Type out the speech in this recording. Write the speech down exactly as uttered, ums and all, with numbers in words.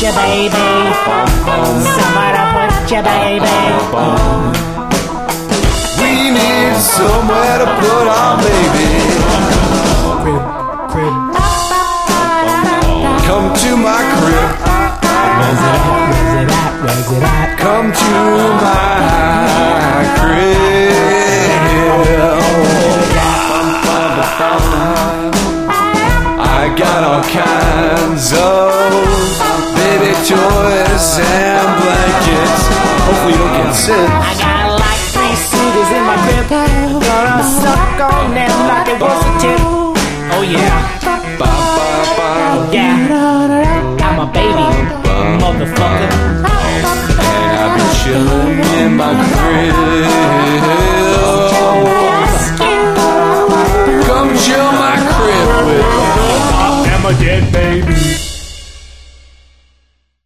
you, baby. Somewhere to put you, baby. We need somewhere to put our baby. Crib, crib. Come to my crib. Where's it at? Where's it at? Where's it at? Come to my crib. I got all kinds of baby toys and blankets. Hopefully you don't get sick. I got like three suitors in my crib.